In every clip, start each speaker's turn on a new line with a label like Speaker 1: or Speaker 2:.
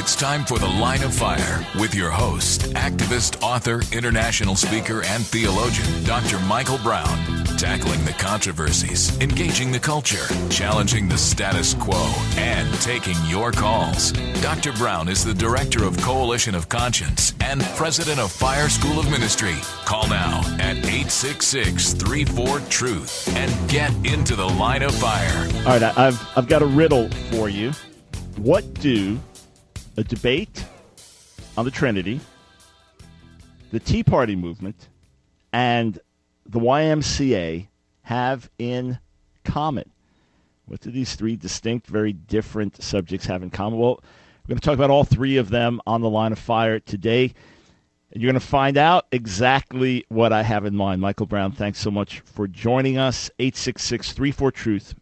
Speaker 1: It's time for The Line of Fire with your host, activist, author, international speaker, and theologian, Dr. Michael Brown. Tackling the controversies, engaging the culture, challenging the status quo, and taking your calls. Dr. Brown is the director of Coalition of Conscience and president of Fire School of Ministry. Call now at 866-34-TRUTH and get into the line of fire.
Speaker 2: All right, I've got a riddle for you. What do a debate on the Trinity, the Tea Party movement, and the YMCA have in common? What do these three distinct, very different subjects have in common? Well, we're going to talk about all three of them on the line of fire today. And you're going to find out exactly what I have in mind. Michael Brown, thanks so much for joining us. 866-34-TRUTH,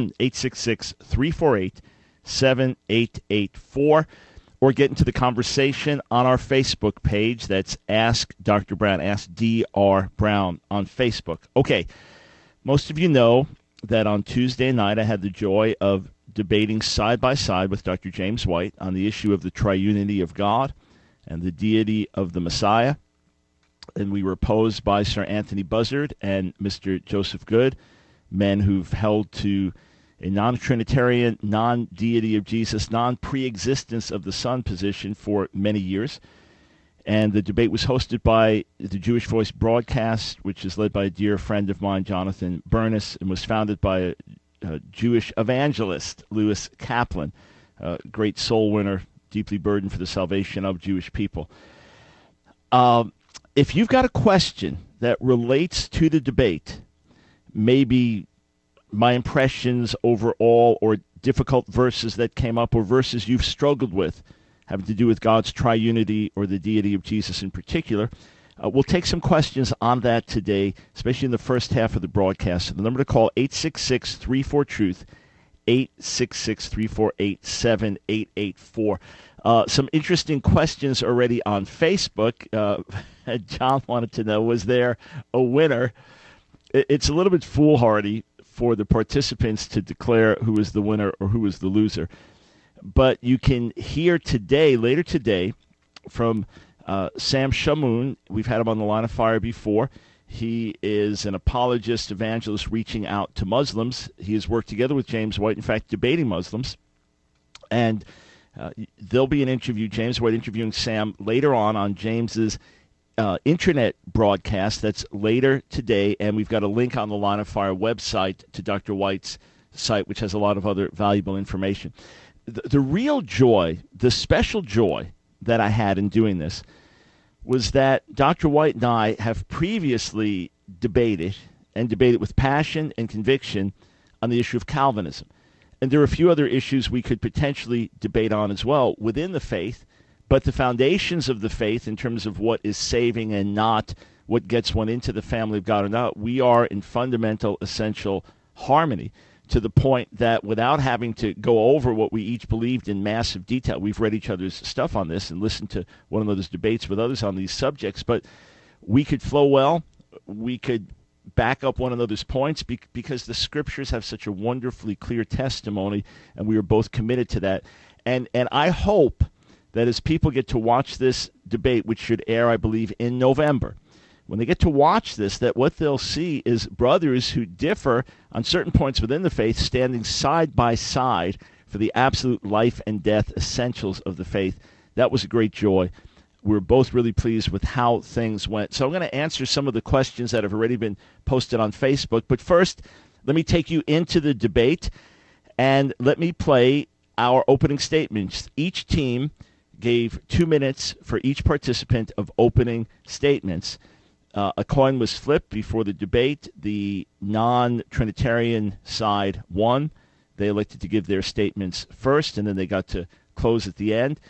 Speaker 2: 866-348-7884. Or get into the conversation on our Facebook page. That's Ask Dr. Brown, Ask Dr. Brown on Facebook. Okay, most of you know that on Tuesday night I had the joy of debating side by side with Dr. James White on the issue of the triunity of God and the deity of the Messiah. And we were opposed by Sir Anthony Buzzard and Mr. Joseph Good, men who've held to a non-Trinitarian, non-deity of Jesus, non-pre-existence of the Son position for many years. And the debate was hosted by the Jewish Voice broadcast, which is led by a dear friend of mine, Jonathan Bernis, and was founded by a Jewish evangelist, Lewis Kaplan, a great soul winner, deeply burdened for the salvation of Jewish people. If you've got a question that relates to the debate, maybe my impressions overall, or difficult verses that came up, or verses you've struggled with having to do with God's triunity or the deity of Jesus in particular, we'll take some questions on that today, especially in the first half of the broadcast. So the number to call, 866-34-TRUTH, 866-348-7884. Some interesting questions already on Facebook. John wanted to know, was there a winner? It's a little bit foolhardy for the participants to declare who is the winner or who is the loser. But you can hear today, later today, from Sam Shamoun. We've had him on the line of fire before. He is an apologist, evangelist, reaching out to Muslims. He has worked together with James White, in fact, debating Muslims. And there'll be an interview, James White interviewing Sam, later on James's internet broadcast that's later today, and we've got a link on the Line of Fire website to Dr. White's site, which has a lot of other valuable information. The real joy, the special joy that I had in doing this was that Dr. White and I have previously debated with passion and conviction on the issue of Calvinism. And there are a few other issues we could potentially debate on as well within the faith. But the foundations of the faith, in terms of what is saving and not, what gets one into the family of God or not, we are in fundamental, essential harmony, to the point that without having to go over what we each believed in massive detail, we've read each other's stuff on this and listened to one another's debates with others on these subjects, but we could flow well. We could back up one another's points because the scriptures have such a wonderfully clear testimony, and we are both committed to that. And I hope that as people get to watch this debate, which should air, I believe, in November, when they get to watch this, that what they'll see is brothers who differ on certain points within the faith standing side by side for the absolute life and death essentials of the faith. That was a great joy. We're both really pleased with how things went. So I'm going to answer some of the questions that have already been posted on Facebook. But first, let me take you into the debate, and let me play our opening statements. Each team gave 2 minutes for each participant of opening statements. A coin was flipped before the debate. The non-Trinitarian side won. They elected to give their statements first, and then they got to close at the end,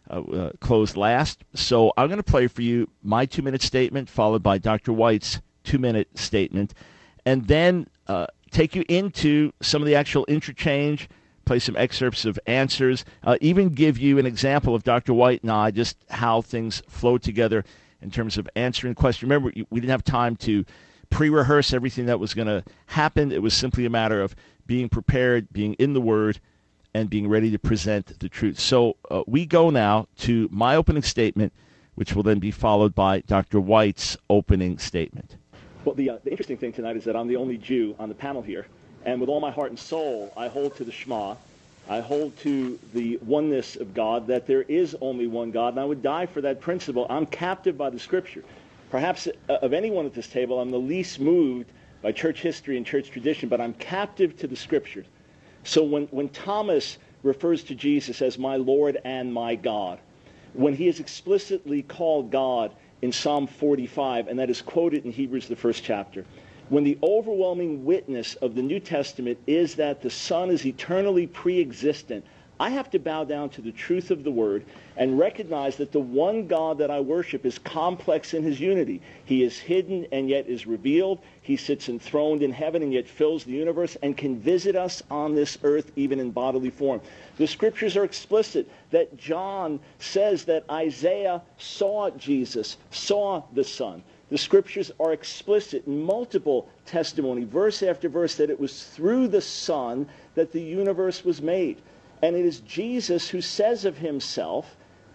Speaker 2: close last. So I'm going to play for you my 2-minute statement, followed by Dr. White's 2-minute statement, and then take you into some of the actual interchange, play some excerpts of answers, even give you an example of Dr. White and I, just how things flow together in terms of answering questions. Remember, we didn't have time to pre-rehearse everything that was going to happen. It was simply a matter of being prepared, being in the Word, and being ready to present the truth. So we go now to my opening statement, which will then be followed by Dr. White's opening statement. Well, the interesting thing tonight is that I'm the only Jew on the panel here, and with all my heart and soul, I hold to the Shema. I hold to the oneness of God, that there is only one God, and I would die for that principle. I'm captive by the Scripture. Perhaps of anyone at this table, I'm the least moved by church history and church tradition, but I'm captive to the Scriptures. So when Thomas refers to Jesus as my Lord and my God, when he is explicitly called God in Psalm 45, and that is quoted in Hebrews, the first chapter, when the overwhelming witness of the New Testament is that the Son is eternally pre-existent, I have to bow down to the truth of the Word and recognize that the one God that I worship is complex in his unity. He is hidden and yet is revealed. He sits enthroned in heaven and yet fills the universe and can visit us on this earth even in bodily form. The Scriptures are explicit that John says that Isaiah saw Jesus, saw the Son. The Scriptures are explicit in multiple testimony, verse after verse, that it was through the Son that the universe was made. And it is Jesus who says of himself,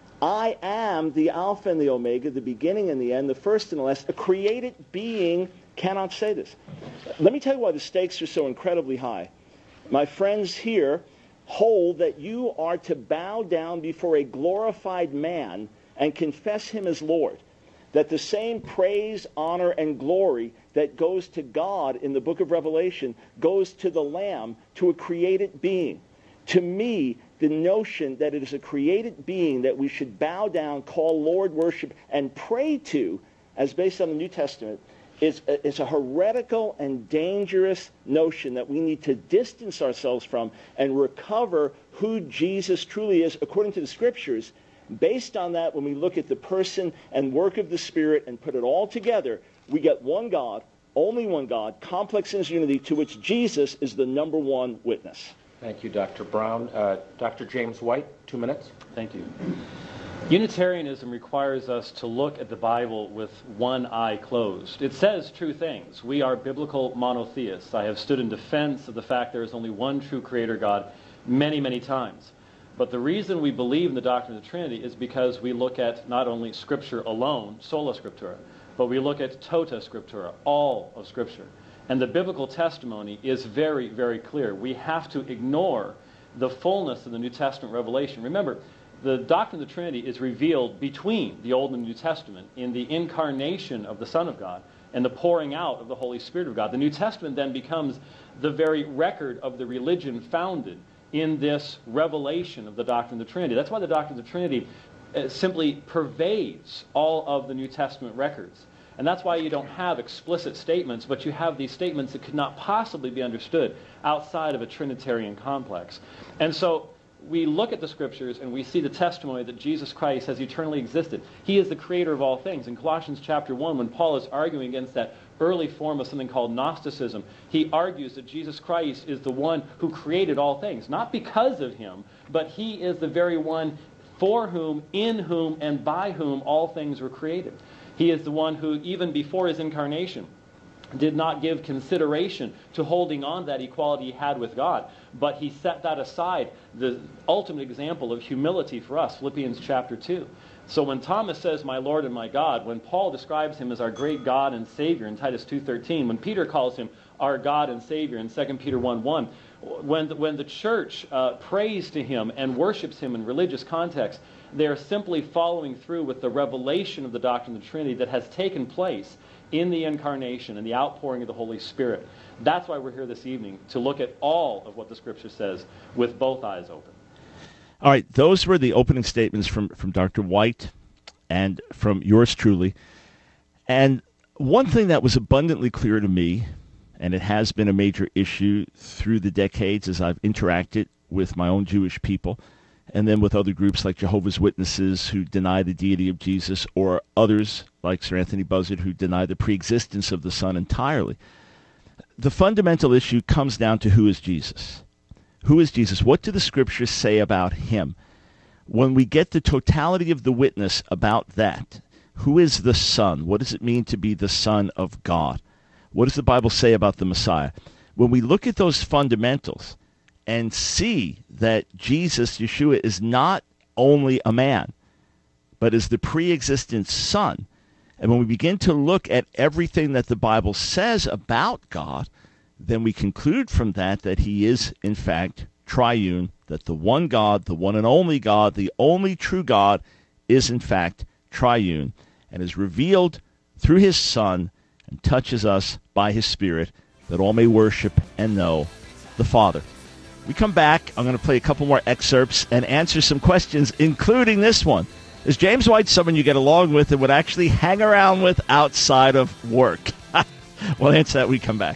Speaker 2: I am the Alpha and the Omega, the beginning and the end, the first and the last. A created being cannot say this. Let me tell you why the stakes are so incredibly high. My friends here hold that you are to bow down before a glorified man and confess him as Lord. That the same praise, honor, and glory that goes to God in the book of Revelation goes to the Lamb, to a created being. To me, the notion that it is a created being that we should bow down, call Lord, worship, and pray to, as based on the New Testament, is a heretical and dangerous notion that we need to distance ourselves from and recover who Jesus truly is according to the Scriptures. Based on that, when we look at the person and work of the Spirit and put it all together, we get one God, only one God, complex in his unity, to which Jesus is the number one witness.
Speaker 3: Thank you, Dr. Brown. Dr. James White, 2 minutes.
Speaker 4: Thank you. Unitarianism requires us to look at the Bible with one eye closed. It says true things. We are biblical monotheists. I have stood in defense of the fact there is only one true Creator God many, many times. But the reason we believe in the doctrine of the Trinity is because we look at not only Scripture alone, sola scriptura, but we look at tota scriptura, all of Scripture. And the biblical testimony is very, very clear. We have to ignore the fullness of the New Testament revelation. Remember, the doctrine of the Trinity is revealed between the Old and the New Testament in the incarnation of the Son of God and the pouring out of the Holy Spirit of God. The New Testament then becomes the very record of the religion founded in this revelation of the doctrine of the Trinity. That's why the doctrine of the Trinity simply pervades all of the New Testament records. And that's why you don't have explicit statements, but you have these statements that could not possibly be understood outside of a Trinitarian complex. And so we look at the Scriptures and we see the testimony that Jesus Christ has eternally existed. He is the creator of all things. In Colossians chapter 1, when Paul is arguing against that early form of something called Gnosticism, he argues that Jesus Christ is the one who created all things. Not because of him, but he is the very one for whom, in whom, and by whom all things were created. He is the one who, even before his incarnation, did not give consideration to holding on that equality he had with God, but he set that aside, the ultimate example of humility for us, Philippians chapter 2. So when Thomas says, my Lord and my God, when Paul describes him as our great God and Savior in Titus 2:13, when Peter calls him our God and Savior in 2 Peter 1:1, when the church prays to him and worships him in religious context, they're simply following through with the revelation of the doctrine of the Trinity that has taken place in the incarnation and the outpouring of the Holy Spirit. That's why we're here this evening, to look at all of what the Scripture says with both eyes open.
Speaker 2: All right, those were the opening statements from Dr. White and from yours truly. And one thing that was abundantly clear to me, and it has been a major issue through the decades as I've interacted with my own Jewish people, and then with other groups like Jehovah's Witnesses who deny the deity of Jesus, or others like Sir Anthony Buzzard who deny the preexistence of the Son entirely. The fundamental issue comes down to who is Jesus. Who is Jesus? What do the Scriptures say about him? When we get the totality of the witness about that, who is the Son? What does it mean to be the Son of God? What does the Bible say about the Messiah? When we look at those fundamentals, and see that Jesus, Yeshua, is not only a man, but is the pre-existent Son. And when we begin to look at everything that the Bible says about God, then we conclude from that he is, in fact, triune, that the one God, the one and only God, the only true God, is, in fact, triune, and is revealed through his Son and touches us by his Spirit, that all may worship and know the Father. We come back, I'm going to play a couple more excerpts and answer some questions, including this one. Is James White someone you get along with and would actually hang around with outside of work? We'll answer that when we come back.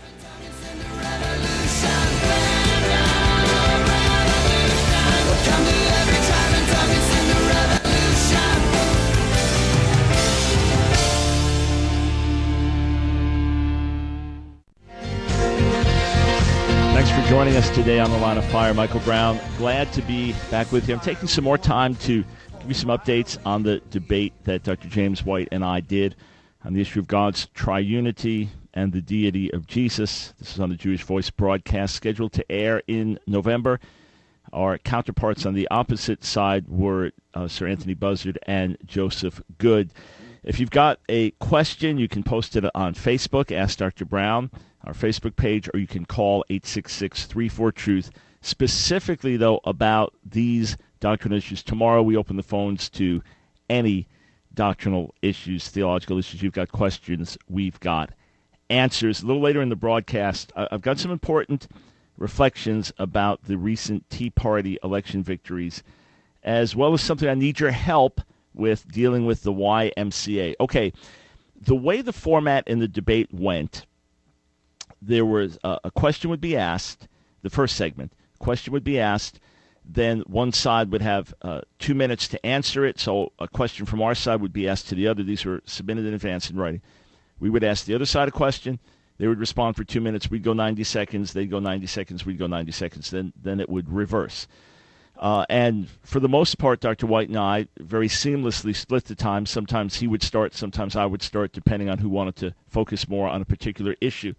Speaker 2: Thanks for joining us today on The Line of Fire. Michael Brown, glad to be back with you. I'm taking some more time to give you some updates on the debate that Dr. James White and I did on the issue of God's triunity and the deity of Jesus. This is on the Jewish Voice broadcast scheduled to air in November. Our counterparts on the opposite side were Sir Anthony Buzzard and Joseph Good. If you've got a question, you can post it on Facebook, Ask Dr. Brown, our Facebook page, or you can call 866-34-TRUTH, specifically, though, about these doctrinal issues. Tomorrow we open the phones to any doctrinal issues, theological issues. You've got questions, we've got answers. A little later in the broadcast, I've got some important reflections about the recent Tea Party election victories, as well as something I need your help with dealing with the YMCA. Okay, the way the format in the debate went, there was a question would be asked, the first segment, question would be asked, then one side would have 2 minutes to answer it, so a question from our side would be asked to the other. These were submitted in advance in writing. We would ask the other side a question, they would respond for 2 minutes, we'd go 90 seconds, they'd go 90 seconds, we'd go 90 seconds, then it would reverse. And for the most part, Dr. White and I very seamlessly split the time. Sometimes he would start, sometimes I would start, depending on who wanted to focus more on a particular issue.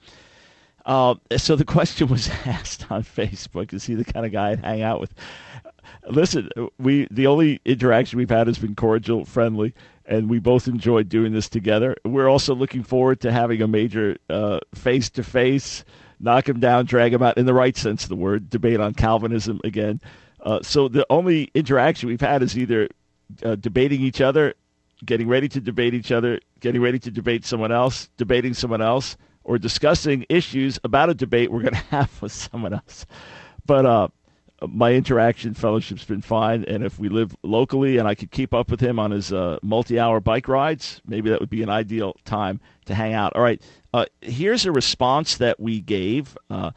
Speaker 2: So the question was asked on Facebook, is he the kind of guy I'd hang out with? Listen, the only interaction we've had has been cordial, friendly, and we both enjoyed doing this together. We're also looking forward to having a major face-to-face, knock him down, drag him out, in the right sense of the word, debate on Calvinism again. So the only interaction we've had is either debating each other, getting ready to debate each other, getting ready to debate someone else, debating someone else, or discussing issues about a debate we're going to have with someone else. But my interaction fellowship's been fine, and if we live locally and I could keep up with him on his multi-hour bike rides, maybe that would be an ideal time to hang out. All right, here's a response that we gave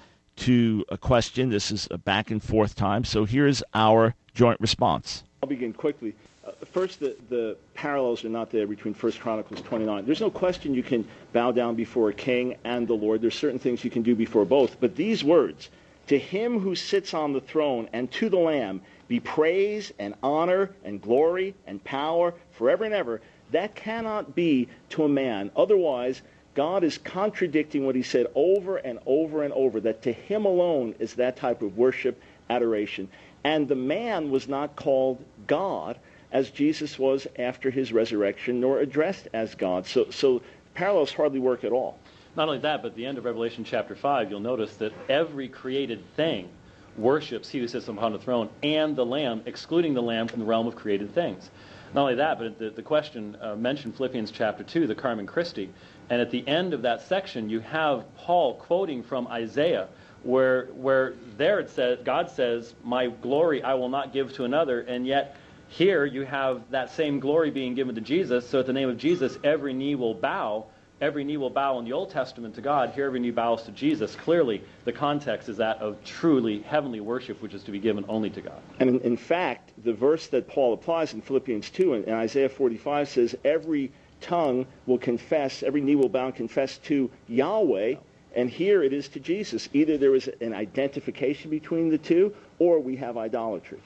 Speaker 2: to a question. This is a back and forth time, so here's our joint response. I'll begin quickly. First, the parallels are not there between 1 Chronicles 29. There's no question you can bow down before a king and the Lord. There's certain things you can do before both. But these words, to him who sits on the throne and to the Lamb be praise and honor and glory and power forever and ever, that cannot be to a man. Otherwise, God is contradicting what he said over and over and over, that to him alone is that type of worship, adoration. And the man was not called God, as Jesus was after his resurrection, nor addressed as God. So parallels hardly work at all.
Speaker 4: Not only that, but at the end of Revelation chapter 5, you'll notice that every created thing worships he who sits upon the throne and the Lamb, excluding the Lamb from the realm of created things. Not only that, but the question mentioned Philippians chapter 2, the Carmen Christi, and at the end of that section, you have Paul quoting from Isaiah, where there it says, God says, my glory I will not give to another, and yet here you have that same glory being given to Jesus. So at the name of Jesus, every knee will bow. Every knee will bow in the Old Testament to God. Here every knee bows to Jesus. Clearly, the context is that of truly heavenly worship, which is to be given only to God.
Speaker 2: And in fact, the verse that Paul applies in Philippians 2 and Isaiah 45 says, every tongue will confess, every knee will bow and confess to Yahweh. And here it is to Jesus. Either there is an identification between the two, or we have idolatry.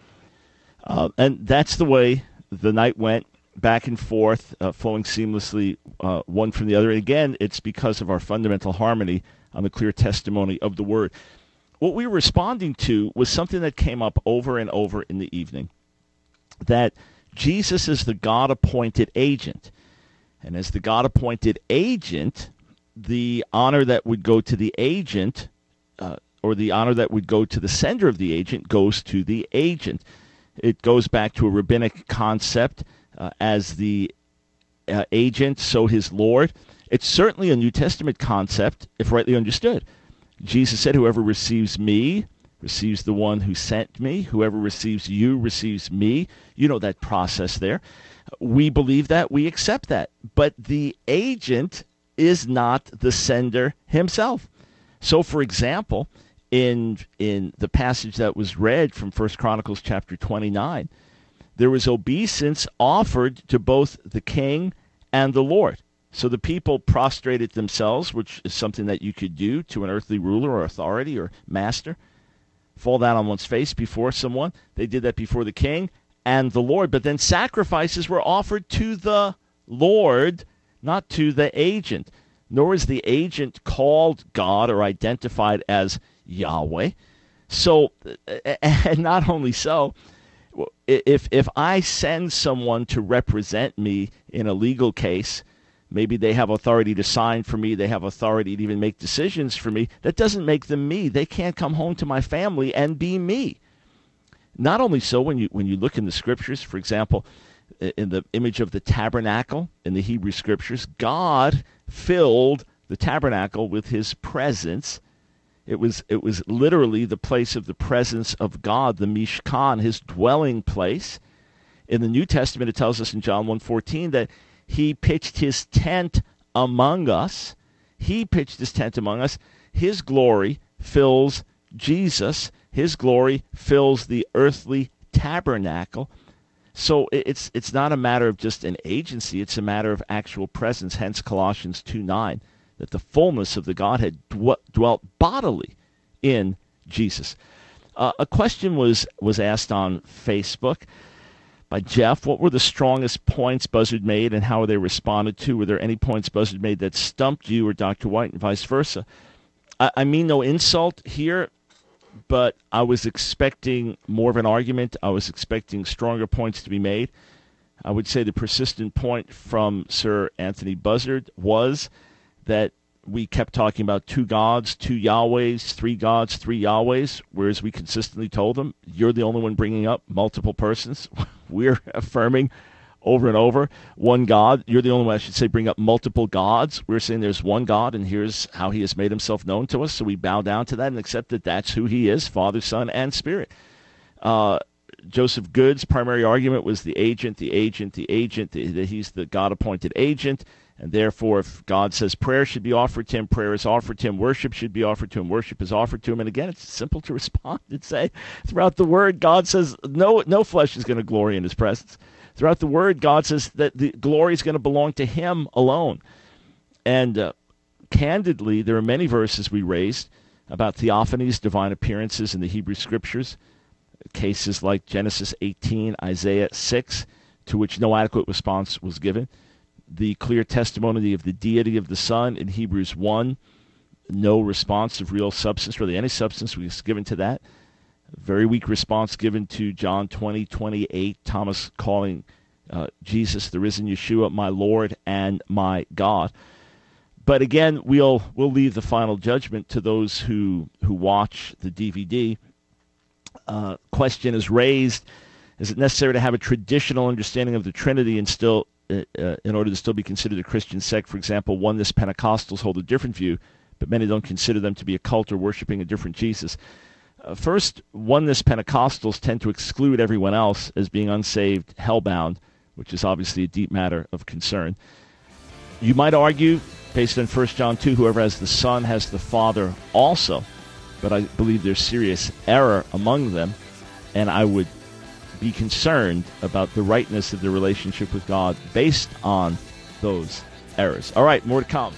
Speaker 2: And that's the way the night went, back and forth, flowing seamlessly one from the other. And again, it's because of our fundamental harmony on the clear testimony of the Word. what we were responding to was something that came up over and over in the evening, that Jesus is the God-appointed agent. And as the God-appointed agent, the honor that would go to the agent, or the honor that would go to the sender of the agent, goes to the agent. It goes back to a rabbinic concept, as the agent, so his Lord. It's certainly a New Testament concept, if rightly understood. Jesus said, whoever receives me receives the one who sent me. Whoever receives you receives me. You know that process there. We believe that. We accept that. But the agent is not the sender himself. So, for example, in the passage that was read from 1 Chronicles chapter 29, there was obeisance offered to both the king and the Lord. So the people prostrated themselves, which is something that you could do to an earthly ruler or authority or master. Fall down on one's face before someone. They did that before the king and the Lord. But then sacrifices were offered to the Lord, not to the agent. Nor is the agent called God or identified as Yahweh. So, and not only so, if I send someone to represent me in a legal case, maybe they have authority to sign for me, they have authority to even make decisions for me, that doesn't make them me. They can't come home to my family and be me. Not only so, when you look in the scriptures, for example, in the image of the tabernacle in the Hebrew scriptures, God filled the tabernacle with his presence. It was literally the place of the presence of God, the Mishkan, his dwelling place. In the New Testament, it tells us in John 1:14 that he pitched his tent among us. He pitched his tent among us. His glory fills Jesus. His glory fills the earthly tabernacle. So it's not a matter of just an agency. It's a matter of actual presence, hence Colossians 2:9. That the fullness of the Godhead dwelt bodily in Jesus. A question was asked on Facebook by Jeff. What were the strongest points Buzzard made, and how were they responded to? Were there any points Buzzard made that stumped you or Dr. White, and vice versa? I mean no insult here, but I was expecting more of an argument. I was expecting stronger points to be made. I would say the persistent point from Sir Anthony Buzzard was that we kept talking about two gods, two Yahwehs, three gods, three Yahwehs, whereas we consistently told them, you're the only one bringing up multiple persons. We're affirming over and over one God. You're the only one, I should say, bring up multiple gods. We're saying there's one God, and here's how he has made himself known to us. So we bow down to that and accept that that's who he is, Father, Son, and Spirit. Joseph Good's primary argument was the agent, that he's the God-appointed agent. And therefore, if God says prayer should be offered to him, prayer is offered to him. Worship should be offered to him, worship is offered to him. And again, it's simple to respond and say, throughout the Word, God says no flesh is going to glory in his presence. Throughout the Word, God says that the glory is going to belong to him alone. And candidly, there are many verses we raised about theophanies, divine appearances in the Hebrew Scriptures, cases like Genesis 18, Isaiah 6, to which no adequate response was given. The clear testimony of the deity of the Son in Hebrews 1, no response of real substance, really any substance was given to that. Very weak response given to John 20:28, Thomas calling Jesus, the risen Yeshua, my Lord and my God. But again, we'll leave the final judgment to those who watch the DVD. Question is raised: is it necessary to have a traditional understanding of the Trinity and still in order to still be considered a Christian sect? For example, Oneness Pentecostals hold a different view, but many don't consider them to be a cult or worshiping a different Jesus. First, Oneness Pentecostals tend to exclude everyone else as being unsaved, hellbound, which is obviously a deep matter of concern. You might argue, based on 1 John 2, whoever has the Son has the Father also, but I believe there's serious error among them, and I would be concerned about the rightness of the relationship with God based on those errors. All right, more to come.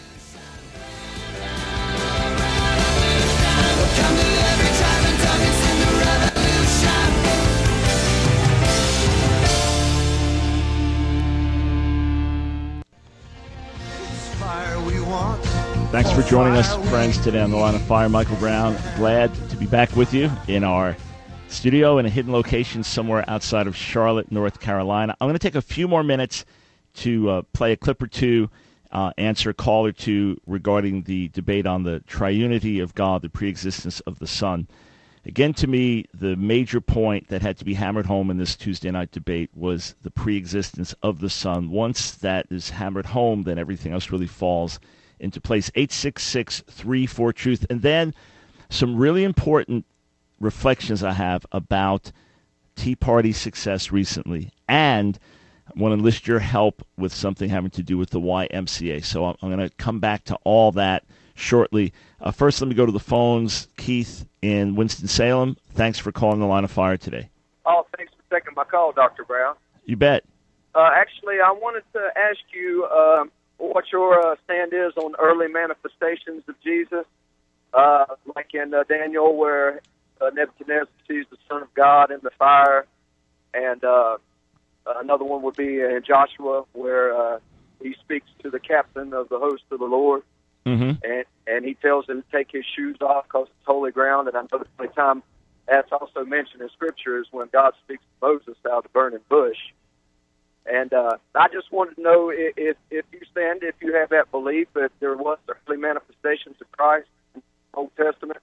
Speaker 2: Thanks Thanks for joining us, friends, today on The Line of Fire. Michael Brown, glad to be back with you in our studio in a hidden location somewhere outside of Charlotte, North Carolina. I'm going to take a few more minutes to play a clip or two, answer a call or two regarding the debate on the triunity of God, the preexistence of the Son. Again, to me, the major point that had to be hammered home in this Tuesday night debate was the preexistence of the Son. Once that is hammered home, then everything else really falls into place. 866-34-TRUTH. And then some really important reflections I have about Tea Party success recently. And I want to enlist your help with something having to do with the YMCA. So I'm going to come back to all that shortly. First, let me go to the phones. Keith in Winston-Salem, thanks for calling The Line of Fire today.
Speaker 5: Oh, thanks for taking my call, Dr. Brown.
Speaker 2: You bet.
Speaker 5: Actually, I wanted to ask you what your stand is on early manifestations of Jesus, like in Daniel, where Nebuchadnezzar sees the Son of God in the fire, and another one would be in Joshua, where he speaks to the captain of the host of the Lord. Mm-hmm. And he tells him to take his shoes off because it's holy ground. And I know the only time that's also mentioned in Scripture is when God speaks to Moses out of the burning bush. And I just wanted to know if you have that belief that there was earthly manifestations of Christ in the Old Testament.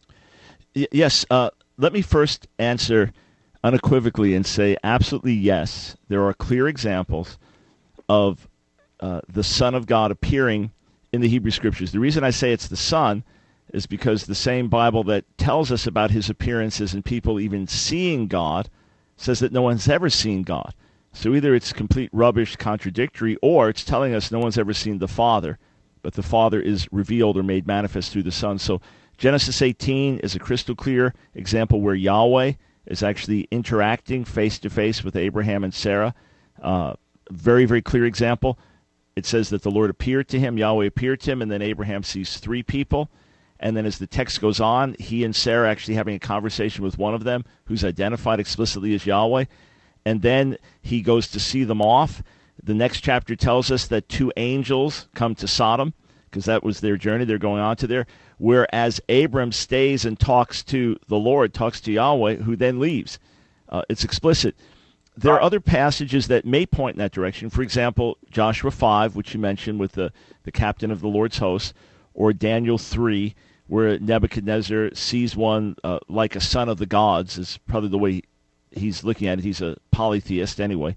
Speaker 2: Yes. Let me first answer unequivocally and say absolutely yes. There are clear examples of the Son of God appearing in the Hebrew Scriptures. The reason I say it's the Son is because the same Bible that tells us about his appearances and people even seeing God says that no one's ever seen God. So either it's complete rubbish, contradictory, or it's telling us no one's ever seen the Father, but the Father is revealed or made manifest through the Son. So Genesis 18 is a crystal clear example where Yahweh is actually interacting face-to-face with Abraham and Sarah. Very, very clear example. It says that the Lord appeared to him, Yahweh appeared to him, and then Abraham sees three people. And then as the text goes on, he and Sarah actually having a conversation with one of them who's identified explicitly as Yahweh. And then he goes to see them off. The next chapter tells us that two angels come to Sodom because that was their journey. They're going on to there. Whereas Abram stays and talks to the Lord, talks to Yahweh, who then leaves. It's explicit. There are other passages that may point in that direction. For example, Joshua 5, which you mentioned with the captain of the Lord's host, or Daniel 3, where Nebuchadnezzar sees one like a son of the gods, is probably the way he's looking at it. He's a polytheist anyway.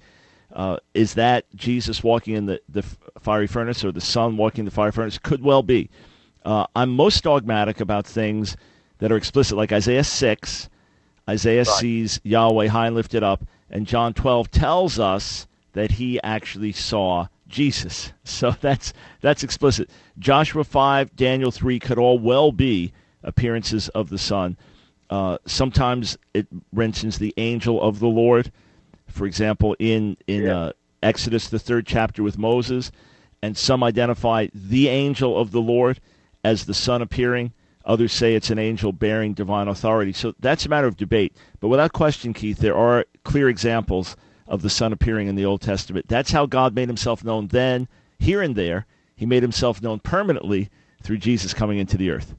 Speaker 2: Is that Jesus walking in the fiery furnace or the Son walking in the fiery furnace? Could well be. I'm most dogmatic about things that are explicit, like Isaiah 6. Isaiah sees Yahweh high and lifted up, and John 12 tells us that he actually saw Jesus. So that's explicit. Joshua 5, Daniel 3 could all well be appearances of the Son. Sometimes it mentions the angel of the Lord. For example, in Exodus, the 3rd chapter with Moses, and some identify the angel of the Lord as the Son appearing. Others say it's an angel bearing divine authority. So that's a matter of debate. But without question, Keith, there are clear examples of the Son appearing in the Old Testament. That's how God made himself known then, here and there. He made himself known permanently through Jesus coming into the earth.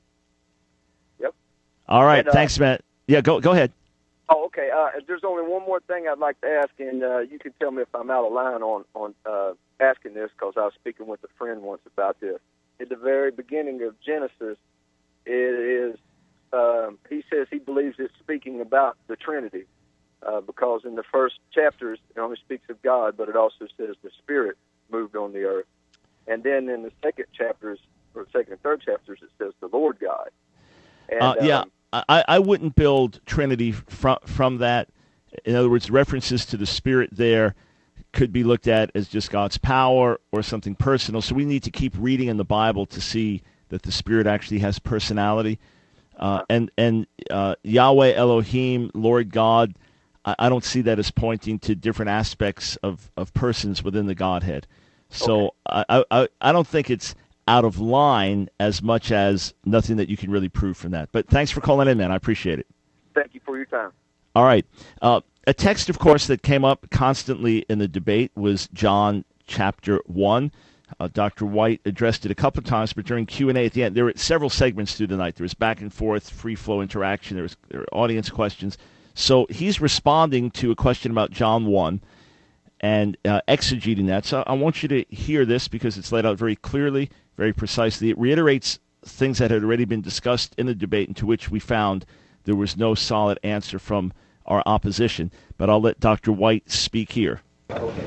Speaker 5: Yep.
Speaker 2: All right. Thanks, Matt. Yeah, go ahead.
Speaker 5: Oh, okay. There's only one more thing I'd like to ask, and you can tell me if I'm out of line on asking this, because I was speaking with a friend once about this. At the very beginning of Genesis, it is he says he believes it's speaking about the Trinity, because in the first chapters it only speaks of God, but it also says the Spirit moved on the earth. And then in the second chapters, or second and third chapters, it says the Lord God. And,
Speaker 2: I wouldn't build Trinity from that. In other words, references to the Spirit there could be looked at as just God's power or something personal. So we need to keep reading in the Bible to see that the Spirit actually has personality. And Yahweh Elohim, Lord God, I don't see that as pointing to different aspects of persons within the Godhead. So okay. I don't think it's out of line as much as nothing that you can really prove from that. But thanks for calling in, man. I appreciate it.
Speaker 5: Thank you for your time.
Speaker 2: All right. A text, of course, that came up constantly in the debate was John chapter 1. Dr. White addressed it a couple of times, but during Q&A at the end, there were several segments through the night. There was back and forth, free-flow interaction. There were audience questions. So he's responding to a question about John 1 and exegeting that. So I want you to hear this because it's laid out very clearly, very precisely. It reiterates things that had already been discussed in the debate, and to which we found there was no solid answer from our opposition. But I'll let Dr. White speak here.
Speaker 4: Okay.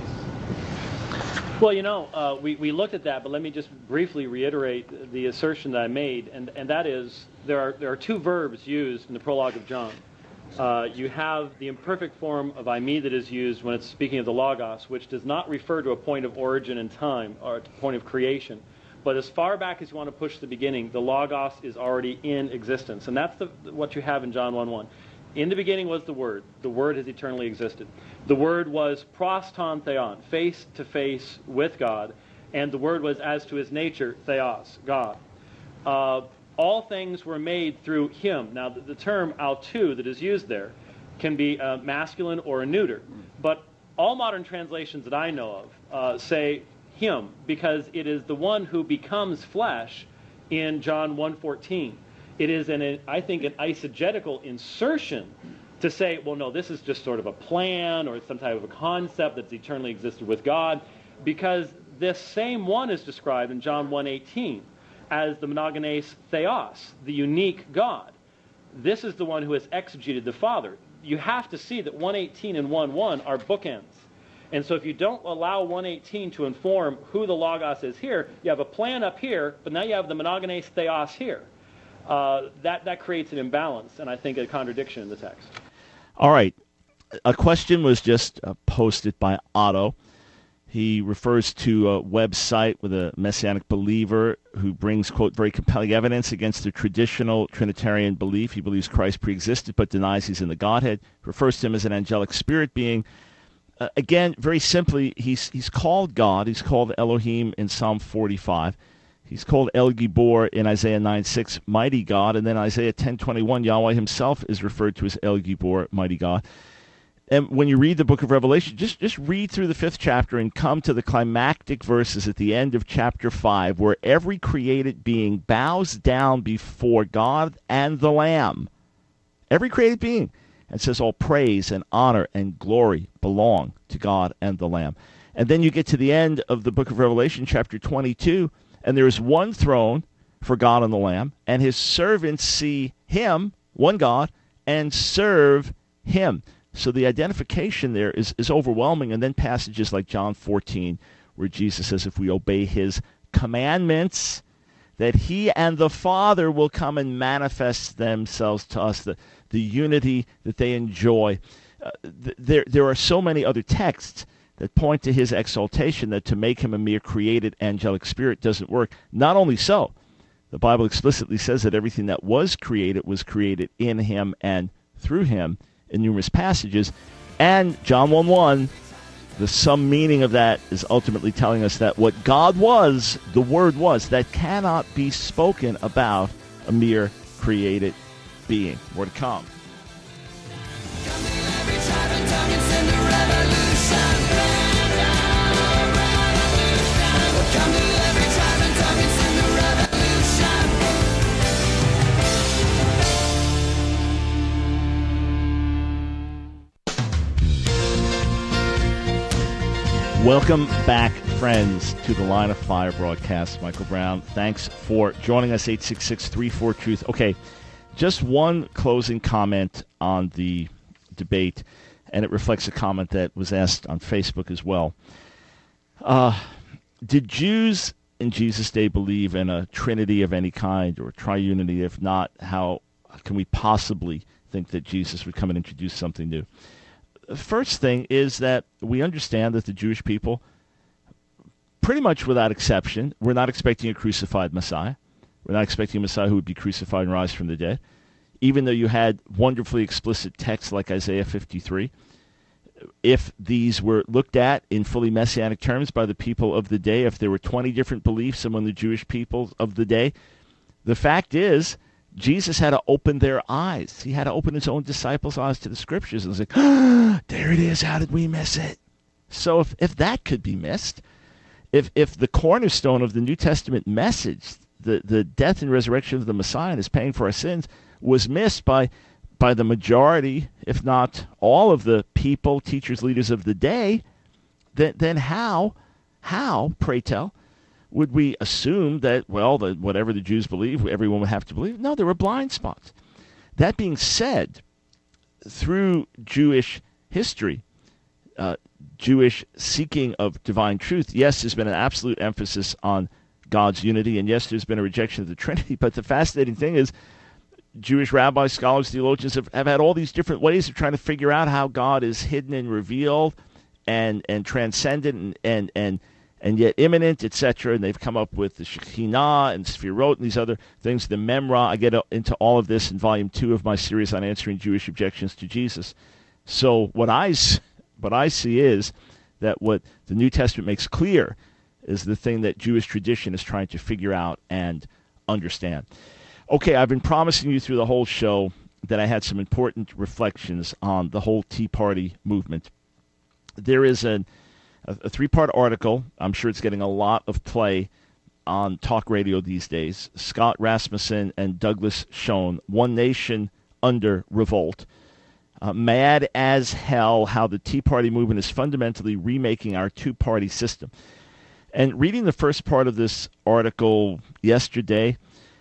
Speaker 4: Well, we looked at that, but let me just briefly reiterate the assertion that I made, and that is there are two verbs used in the prologue of John. You have the imperfect form of eimi that is used when it's speaking of the Logos, which does not refer to a point of origin in time or a point of creation. But as far back as you want to push the beginning, the Logos is already in existence. And that's what you have in John 1:1. In the beginning was the Word. The Word has eternally existed. The Word was pros ton theon, face to face with God. And the Word was, as to his nature, theos, God. All things were made through him. Now, the term autou that is used there can be masculine or a neuter. But all modern translations that I know of say him, because it is the one who becomes flesh in John 1:14. It is, I think, an eisegetical insertion to say, well, no, this is just sort of a plan or some type of a concept that's eternally existed with God, because this same one is described in John 1:18 as the monogenes theos, the unique God. This is the one who has exegeted the Father. You have to see that 1:18 and 1:1 are bookends. And so if you don't allow 1:18 to inform who the Logos is here, you have a plan up here, but now you have the monogenes theos here. That creates an imbalance, and I think a contradiction in the text.
Speaker 2: All right. A question was just posted by Otto. He refers to a website with a Messianic believer who brings, quote, very compelling evidence against the traditional Trinitarian belief. He believes Christ preexisted but denies he's in the Godhead. Refers to him as an angelic spirit being. Again, very simply, he's called God. He's called Elohim in Psalm 45. He's called El Gibor in Isaiah 9:6, mighty God. And then Isaiah 10:21, Yahweh himself is referred to as El Gibor, mighty God. And when you read the book of Revelation, just read through the 5th chapter and come to the climactic verses at the end of chapter 5, where every created being bows down before God and the Lamb. Every created being. And says all praise and honor and glory belong to God and the Lamb. And then you get to the end of the book of Revelation, chapter 22, and there is one throne for God and the Lamb, and his servants see him, one God, and serve him. So the identification there is overwhelming. And then passages like John 14, where Jesus says if we obey his commandments, that he and the Father will come and manifest themselves to us, the unity that they enjoy. There are so many other texts that point to his exaltation that to make him a mere created angelic spirit doesn't work. Not only so, the Bible explicitly says that everything that was created in him and through him in numerous passages. And John 1:1, the sum meaning of that is ultimately telling us that what God was, the Word was, that cannot be spoken about a mere created being. More to come. Welcome back, friends, to the Line of Fire broadcast. Michael Brown, thanks for joining us, 866-34-TRUTH. Okay, just one closing comment on the debate, and it reflects a comment that was asked on Facebook as well. Did Jews in Jesus' day believe in a trinity of any kind or triunity? If not, how can we possibly think that Jesus would come and introduce something new? The first thing is that we understand that the Jewish people, pretty much without exception, we're not expecting a crucified Messiah. We're not expecting a Messiah who would be crucified and rise from the dead. Even though you had wonderfully explicit texts like Isaiah 53, if these were looked at in fully messianic terms by the people of the day, if there were 20 different beliefs among the Jewish people of the day, the fact is Jesus had to open their eyes. He had to open his own disciples' eyes to the Scriptures. And was like, there it is. How did we miss it? So if that could be missed, If the cornerstone of the New Testament message, the death and resurrection of the Messiah and his paying for our sins, was missed by the majority, if not all of the people, teachers, leaders of the day, then how, pray tell, would we assume that, well, that whatever the Jews believe, everyone would have to believe? No, there were blind spots. That being said, through Jewish history, Jewish seeking of divine truth, yes, there's been an absolute emphasis on God's unity, and yes, there's been a rejection of the Trinity, but the fascinating thing is Jewish rabbis, scholars, theologians have had all these different ways of trying to figure out how God is hidden and revealed and transcendent and yet immanent, etc. And they've come up with the Shekhinah and Sfirot and these other things, the Memra. I get into all of this in Volume 2 of my series on answering Jewish objections to Jesus. So what I see is that what the New Testament makes clear is the thing that Jewish tradition is trying to figure out and understand. Okay, I've been promising you through the whole show that I had some important reflections on the whole Tea Party movement. There is a three-part article. I'm sure it's getting a lot of play on talk radio these days. Scott Rasmussen and Douglas Schoen, One Nation Under Revolt. Mad as hell how the Tea Party movement is fundamentally remaking our two-party system. And reading the first part of this article yesterday,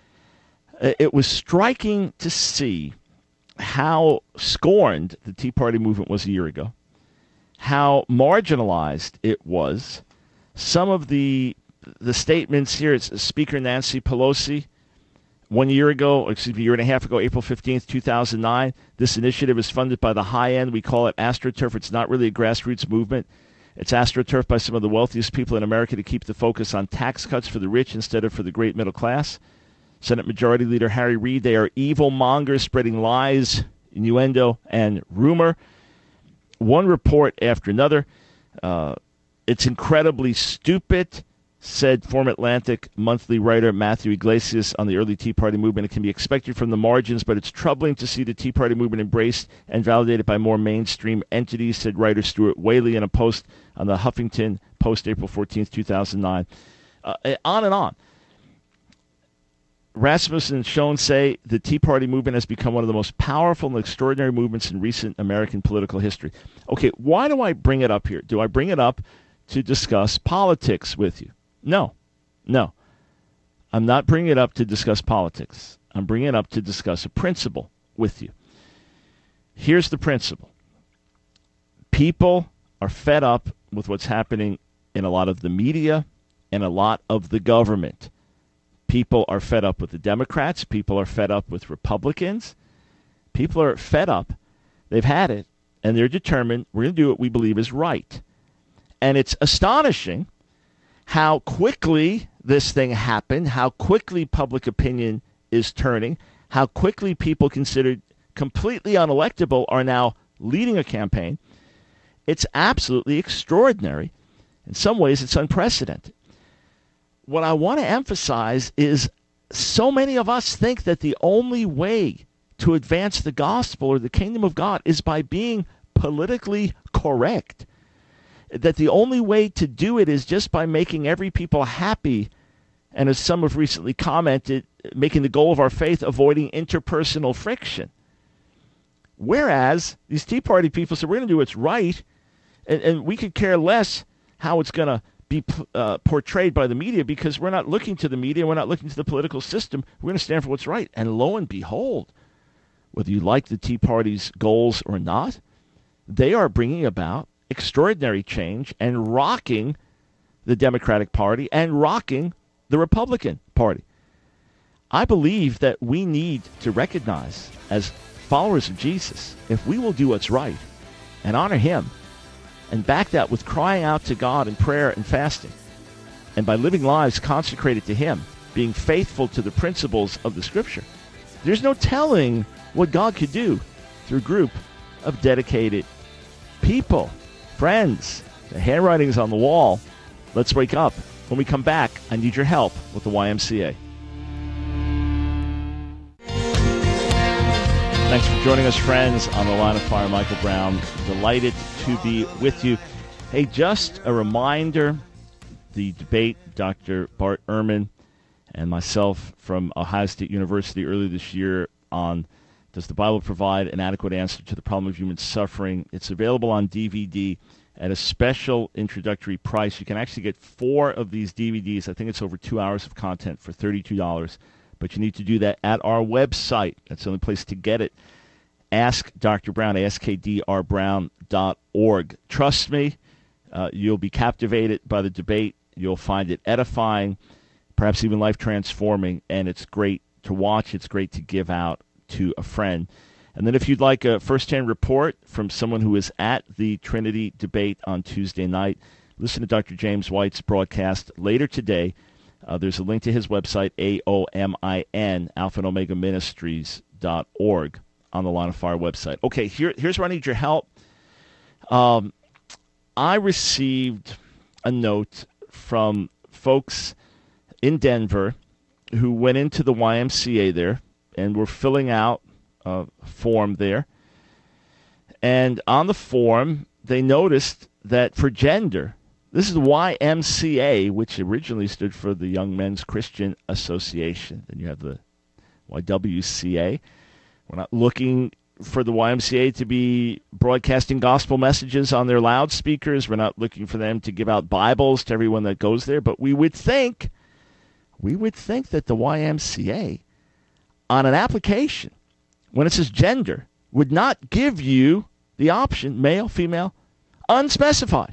Speaker 2: it was striking to see how scorned the Tea Party movement was a year ago, how marginalized it was. Some of the statements here, it's Speaker Nancy Pelosi, 1 year ago, a year and a half ago, April 15th, 2009, this initiative is funded by the high end. We call it AstroTurf. It's not really a grassroots movement. It's AstroTurf by some of the wealthiest people in America to keep the focus on tax cuts for the rich instead of for the great middle class. Senate Majority Leader Harry Reid, they are evil mongers spreading lies, innuendo, and rumor. One report after another. It's incredibly stupid, said former Atlantic Monthly writer Matthew Iglesias on the early Tea Party movement. It can be expected from the margins, but it's troubling to see the Tea Party movement embraced and validated by more mainstream entities, said writer Stuart Whaley in a post on the Huffington Post, April 14th, 2009. On and on. Rasmussen and Schoen say the Tea Party movement has become one of the most powerful and extraordinary movements in recent American political history. Okay, why do I bring it up here? Do I bring it up to discuss politics with you? No. I'm not bringing it up to discuss politics. I'm bringing it up to discuss a principle with you. Here's the principle. People are fed up with what's happening in a lot of the media and a lot of the government. People are fed up with the Democrats. People are fed up with Republicans. People are fed up. They've had it, and they're determined we're going to do what we believe is right. And it's astonishing how quickly this thing happened, how quickly public opinion is turning, how quickly people considered completely unelectable are now leading a campaign. It's absolutely extraordinary. In some ways, it's unprecedented. What I want to emphasize is so many of us think that the only way to advance the gospel or the kingdom of God is by being politically correct. That the only way to do it is just by making every people happy, and as some have recently commented, making the goal of our faith avoiding interpersonal friction. Whereas these Tea Party people said, we're going to do what's right, and we could care less how it's going to be portrayed by the media, because we're not looking to the media, we're not looking to the political system, we're going to stand for what's right. And lo and behold, whether you like the Tea Party's goals or not, they are bringing about extraordinary change and rocking the Democratic Party and rocking the Republican Party. I believe that we need to recognize, as followers of Jesus, if we will do what's right and honor him and back that with crying out to God in prayer and fasting, and by living lives consecrated to him, being faithful to the principles of the Scripture, there's no telling what God could do through a group of dedicated people. Friends, the handwriting's on the wall. Let's wake up. When we come back, I need your help with the YMCA. Thanks for joining us, friends, on the Line of Fire. Michael Brown, delighted to be with you. Hey, just a reminder the debate, Dr. Bart Ehrman and myself from Ohio State University earlier this year on Does the Bible Provide an Adequate Answer to the Problem of Human Suffering? It's available on DVD at a special introductory price. You can actually get 4 of these DVDs. I think it's over 2 hours of content for $32. But you need to do that at our website. That's the only place to get it. Ask Dr. Brown, askdrbrown.org. Trust me, you'll be captivated by the debate. You'll find it edifying, perhaps even life-transforming, and it's great to watch. It's great to give out to a friend. And then if you'd like a first-hand report from someone who is at the Trinity debate on Tuesday night, listen to Dr. James White's broadcast later today. There's a link to his website, AOMIN, Alpha and Omega Ministries.org, on the Line of Fire website. Okay, here's where I need your help. I received a note from folks in Denver who went into the YMCA there and were filling out a form there. And on the form, they noticed that for gender, this is the YMCA, which originally stood for the Young Men's Christian Association. Then you have the YWCA. We're not looking for the YMCA to be broadcasting gospel messages on their loudspeakers. We're not looking for them to give out Bibles to everyone that goes there. But we would think that the YMCA, on an application, when it says gender, would not give you the option, male, female, unspecified.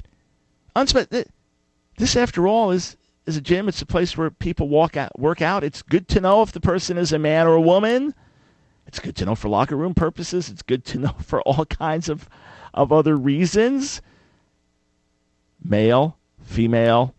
Speaker 2: This, after all, is a gym. It's a place where people work out. It's good to know if the person is a man or a woman. It's good to know for locker room purposes. It's good to know for all kinds of other reasons. Male, female,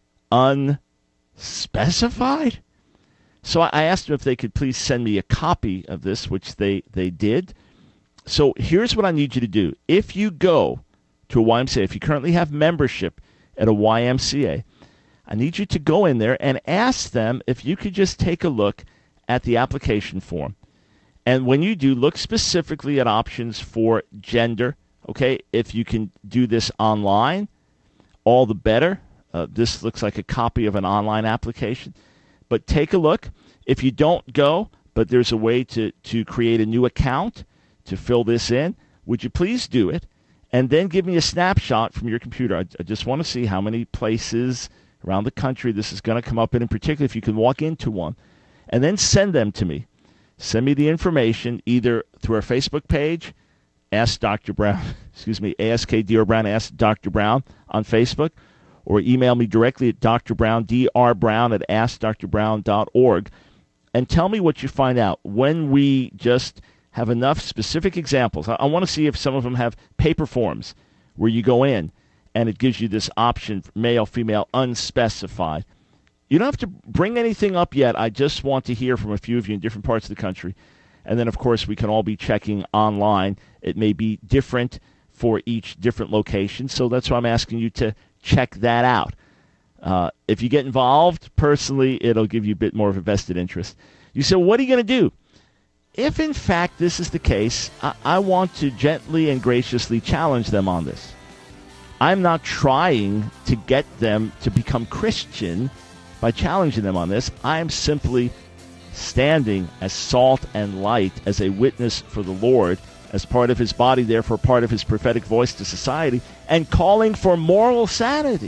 Speaker 2: unspecified. So I asked them if they could please send me a copy of this, which they did. So here's what I need you to do. If you go to a YMCA, if you currently have membership at a YMCA, I need you to go in there and ask them if you could just take a look at the application form. And when you do, look specifically at options for gender. Okay, if you can do this online, all the better. This looks like a copy of an online application. But take a look. If you don't go, but there's a way to create a new account to fill this in, would you please do it? And then give me a snapshot from your computer. I just want to see how many places around the country this is going to come up in particular, if you can walk into one. And then send them to me. Send me the information either through our Facebook page, Ask Dr. Brown, ASK Brown, Ask Dr. Brown on Facebook, or email me directly at drbrown, drbrown at askdrbrown.org, and tell me what you find out. When we just have enough specific examples, I want to see if some of them have paper forms where you go in and it gives you this option, male, female, unspecified. You don't have to bring anything up yet. I just want to hear from a few of you in different parts of the country. And then, of course, we can all be checking online. It may be different for each different location, so that's why I'm asking you to check that out. If you get involved, personally, it'll give you a bit more of a vested interest. You say, well, what are you going to do? If, in fact, this is the case, I want to gently and graciously challenge them on this. I'm not trying to get them to become Christian by challenging them on this. I am simply standing as salt and light, as a witness for the Lord, as part of his body, therefore part of his prophetic voice to society, and calling for moral sanity.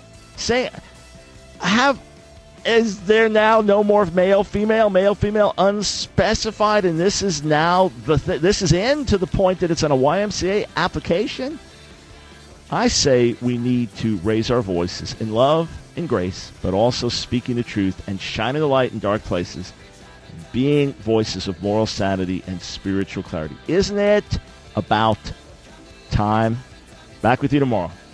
Speaker 2: Is there now no more male, female, unspecified, and this is now this is in to the point that it's on a YMCA application? I say we need to raise our voices in love and grace, but also speaking the truth and shining the light in dark places, being voices of moral sanity and spiritual clarity. Isn't it about time? Back with you tomorrow.